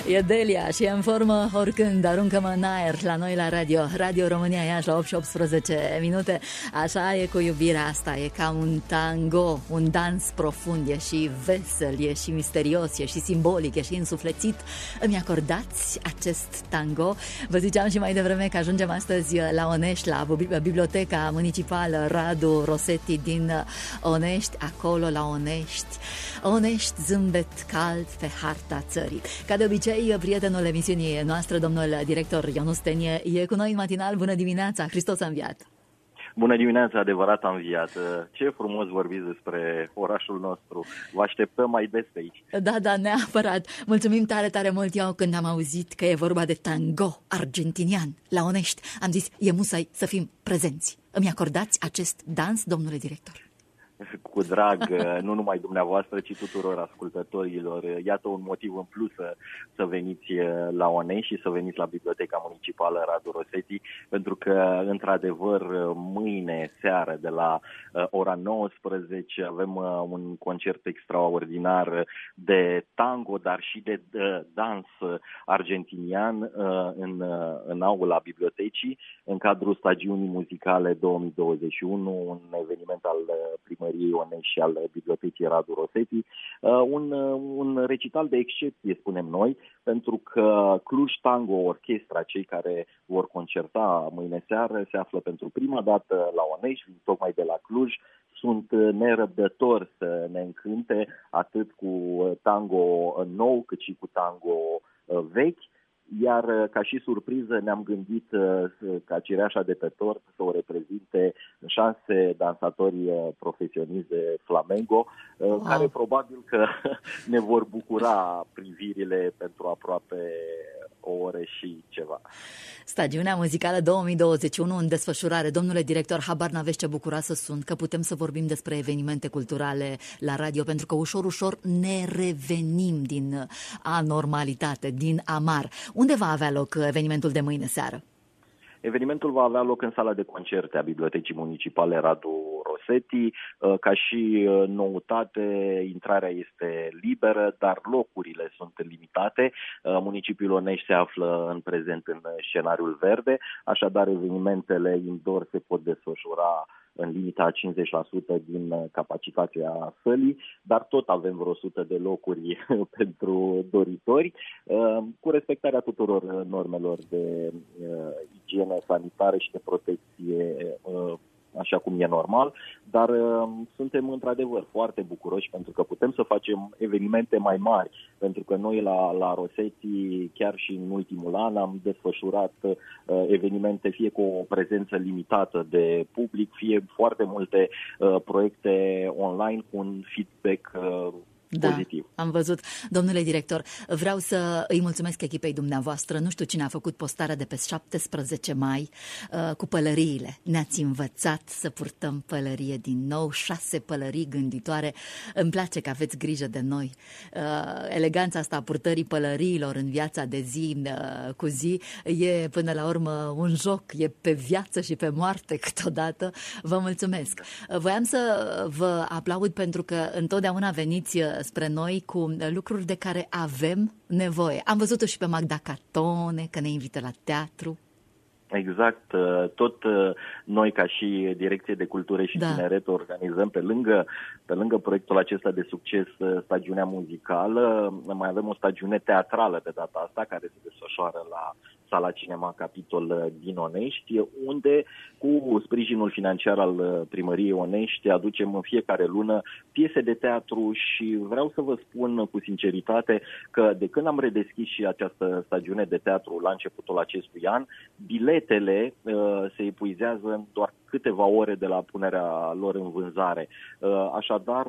E Delia și e în formă oricând. Aruncă-mă în aer la noi la radio. Radio România Iași la 8 și 18 minute. Așa e cu iubirea asta. E ca un tango, un dans profund. E și vesel, e și misterios, e și simbolic, e și însuflețit. Îmi acordați acest tango? Vă ziceam și mai devreme că ajungem astăzi la Onești, la Biblioteca Municipală Radu Rosetti din Onești. Acolo la Onești. Onești, zâmbet cald pe harta țării. Ca de obicei, prietenul emisiunii noastre, domnul director Ionus Tenie, e cu noi în matinal. Bună dimineața, Hristos a înviat! Bună dimineața, adevărat a înviat! Ce frumos vorbiți despre orașul nostru. Vă așteptăm mai des pe aici. Da, neapărat. Mulțumim tare, tare mult. Eu când am auzit că e vorba de tango argentinian la Onești, am zis, e musai să fim prezenți. Îmi acordați acest dans, domnule director? Cu drag, nu numai dumneavoastră, ci tuturor ascultătorilor. Iată un motiv în plus să veniți la Onești și să veniți la Biblioteca Municipală Radu Rosetti, pentru că, într-adevăr, mâine seară, de la ora 19, avem un concert extraordinar de tango, dar și de dans argentinian în aula bibliotecii, în cadrul stagiunii muzicale 2021, un eveniment al primăriei Onești și al Bibliotecii Radu Rosetti, un recital de excepție, spunem noi, pentru că Cluj Tango Orchestra, cei care vor concerta mâine seară, se află pentru prima dată la Onești, vin tocmai de la Cluj, sunt nerăbdători să ne încânte atât cu tango nou cât și cu tango vechi. Iar ca și surpriză ne-am gândit ca cireașa de pe tort să o reprezinte 6 dansatori profesioniști de flamengo, care probabil că ne vor bucura privirile pentru aproape o oră și ceva. Stagiunea muzicală 2021 în desfășurare. Domnule director, habar n-aveți ce bucura să sunt că putem să vorbim despre evenimente culturale la radio, pentru că ușor ne revenim din anormalitate, din amar. Unde va avea loc evenimentul de mâine seară? Evenimentul va avea loc în sala de concerte a Bibliotecii Municipale Radu Rosetti. Ca și noutate, intrarea este liberă, dar locurile sunt limitate. Municipiul Onești se află în prezent în scenariul verde, așadar evenimentele indoor se pot desfășura în limita a 50% din capacitatea sălii, dar tot avem vreo 100 de locuri pentru doritori, cu respectarea tuturor normelor de igienă sanitară și de protecție, așa cum e normal, dar suntem într-adevăr foarte bucuroși pentru că putem să facem evenimente mai mari, pentru că noi la Rosetti, chiar și în ultimul an, am desfășurat evenimente fie cu o prezență limitată de public, fie foarte multe proiecte online cu un feedback pozitiv. Am văzut. Domnule director, vreau să îi mulțumesc echipei dumneavoastră. Nu știu cine a făcut postarea de pe 17 mai cu pălăriile. Ne-ați învățat să purtăm pălărie din nou, 6 pălării gânditoare. Îmi place că aveți grijă de noi. Eleganța asta a purtării pălăriilor în viața de zi cu zi e până la urmă un joc, e pe viață și pe moarte câteodată. Vă mulțumesc. Voiam să vă aplaud pentru că întotdeauna veniți spre noi cu lucruri de care avem nevoie. Am văzut-o și pe Magda Catone, că ne invită la teatru. Exact. Tot noi, ca și Direcție de Cultură și Tineret, organizăm pe lângă proiectul acesta de succes, stagiunea muzicală, mai avem o stagiune teatrală de data asta, care se desfășoară la Sala Cinema Capitol din Onești, unde, cu sprijinul financiar al primăriei Onești, aducem în fiecare lună piese de teatru și vreau să vă spun cu sinceritate că de când am redeschis și această stagiune de teatru la începutul acestui an, biletele se epuizează în doar câteva ore de la punerea lor în vânzare. Așadar,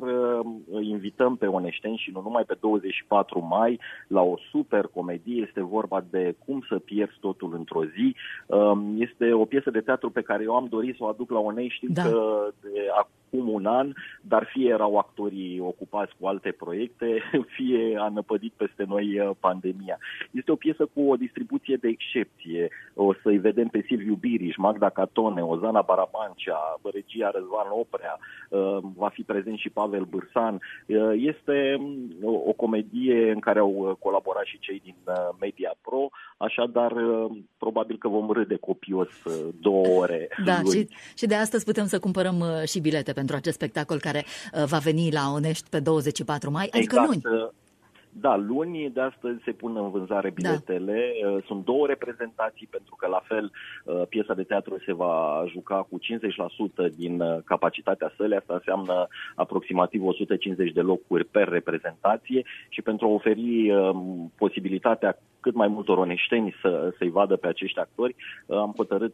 invităm pe oneșteni și nu numai pe 24 mai la o super comedie. Este vorba de Cum să pierzi ars totul într-o zi. Este o piesă de teatru pe care eu am dorit să o aduc la Onești încă de acum un an, dar fie erau actorii ocupați cu alte proiecte, fie a năpădit peste noi pandemia. Este o piesă cu o distribuție de excepție. O să-i vedem pe Silviu Biriș, Magda Catone, Ozana Barabancea, regia Răzvan Oprea, va fi prezent și Pavel Bârsan. Este o comedie în care au colaborat și cei din Media Pro, așadar probabil că vom râde copios 2 ore. Da, și de astăzi putem să cumpărăm și bilete pentru acest spectacol care va veni la Onești pe 24 mai, adică luni. Da, luni de astăzi se pun în vânzare biletele. Sunt 2 reprezentații, pentru că la fel piesa de teatru se va juca cu 50% din capacitatea sălii. Asta înseamnă aproximativ 150 de locuri per reprezentație și pentru a oferi posibilitatea cât mai multor oneșteni să-i vadă pe acești actori, am hotărât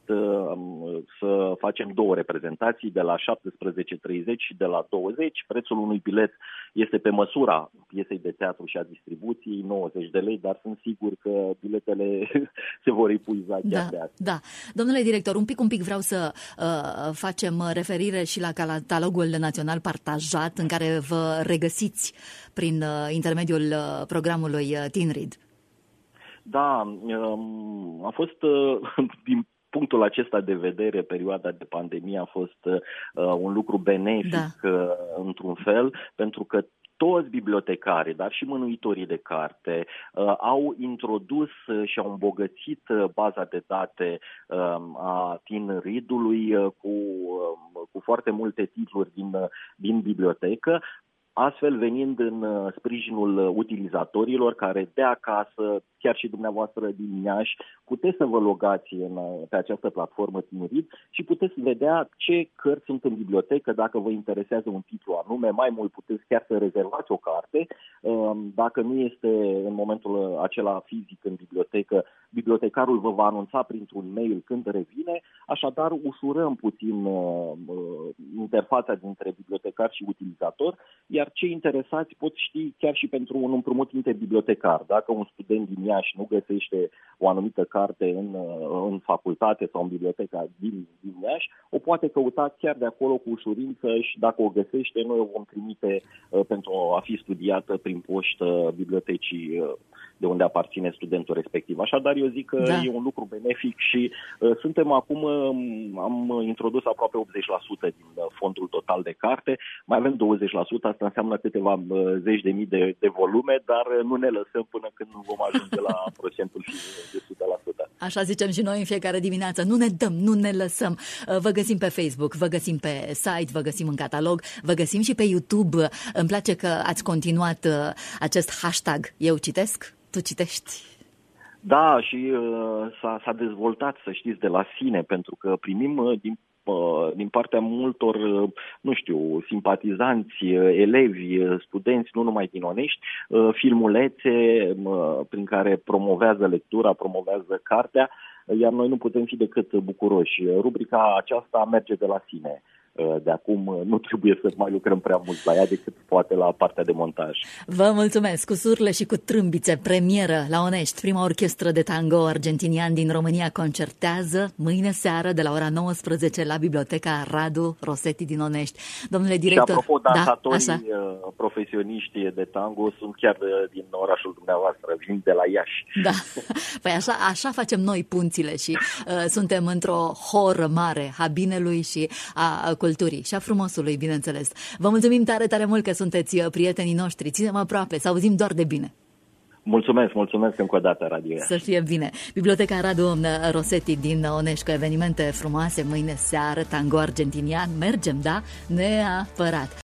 să facem 2 reprezentații, de la 17:30 și de la 20. Prețul unui bilet este pe măsura piesei de teatru și a distribuției, 90 de lei, dar sunt sigur că biletele se vor epuiza chiar de astăzi. Da. Domnule director, un pic vreau să facem referire și la catalogul național partajat în care vă regăsiți prin intermediul programului Tinrid. Da, a fost din punctul acesta de vedere, perioada de pandemie a fost un lucru benefic într-un fel, pentru că toți bibliotecarii, dar și mânuitorii de carte au introdus și au îmbogățit baza de date a Tinridului cu foarte multe titluri din bibliotecă, astfel venind în sprijinul utilizatorilor care de acasă, chiar și dumneavoastră din Iași, puteți să vă logați pe această platformă Tinrid și puteți vedea ce cărți sunt în bibliotecă, dacă vă interesează un titlu anume, mai mult puteți chiar să rezervați o carte. Dacă nu este în momentul acela fizic în bibliotecă, bibliotecarul vă va anunța printr-un mail când revine, așadar ușurăm puțin interfața dintre bibliotecar și utilizator, iar cei interesați pot ști chiar și pentru un împrumut interbibliotecar. Dacă un student din Iași nu găsește o anumită carte în facultate sau în biblioteca din Iași, o poate căuta chiar de acolo cu ușurință și dacă o găsește, noi o vom trimite pentru a fi studiată prin poștă bibliotecii de unde aparține studentul respectiv. Așadar, eu zic că e un lucru benefic și suntem acum, am introdus aproape 80% din fondul total de carte, mai avem 20%, asta înseamnă câteva zeci de mii de volume, dar nu ne lăsăm până când nu vom ajunge la procentul de 100%. Așa zicem și noi în fiecare dimineață, nu ne dăm, nu ne lăsăm. Vă găsim pe Facebook, vă găsim pe site, vă găsim în catalog, vă găsim și pe YouTube. Îmi place că ați continuat acest hashtag Eu citesc, tu citești. Da, și s-a dezvoltat, să știți, de la sine, pentru că primim din partea multor, nu știu, simpatizanți, elevi, studenți, nu numai din Onești, filmulețe prin care promovează lectura, promovează cartea, iar noi nu putem fi decât bucuroși. Rubrica aceasta merge de la sine. De acum nu trebuie să mai lucrăm prea mult la ea decât poate la partea de montaj. Vă mulțumesc! Cu surle și cu trâmbițe, premieră la Onești. Prima orchestră de tango argentinian din România concertează mâine seară de la ora 19 la Biblioteca Radu Rosetti din Onești. Domnule director... Și apropo, dansatorii profesioniști de tango sunt chiar din orașul dumneavoastră, vin de la Iași. Da, păi așa facem noi punțile și suntem într-o horă mare a binelui și a culturii și a frumosului, bineînțeles. Vă mulțumim tare, tare mult că sunteți prietenii noștri. Ținem aproape, să auzim doar de bine. Mulțumesc încă o dată, Radio Iași. Să fie bine. Biblioteca Radu Rosetti din Onești, cu evenimente frumoase mâine seară, tango argentinian. Mergem, da? Neapărat.